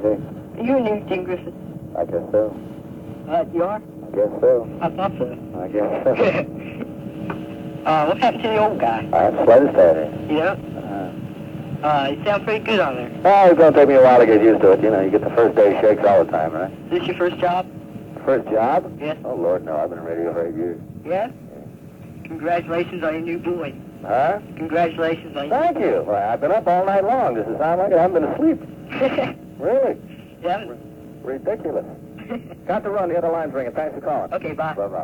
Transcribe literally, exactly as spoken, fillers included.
Okay. You're new, Dean Griffith. I guess so. Uh, you are? I guess so. I thought so. I guess so. uh, what happened to the old guy? I have slightest idea. Yeah? Uh, Uh, you sound pretty good on there. well, it's going to take me a while to get used to it. You know, you get the first day shakes all the time, right? Is this your first job? First job? Yes. Oh, Lord, no. I've been in radio for eight years. Yeah? Congratulations on your new boy. Huh? Congratulations on your... Thank you. Well, I've been up all night long. Does it sound like it? I haven't been asleep. Really? Yeah? Ridiculous. Got to run. The other line's ringing. Thanks for calling. Okay, bye. Bye-bye.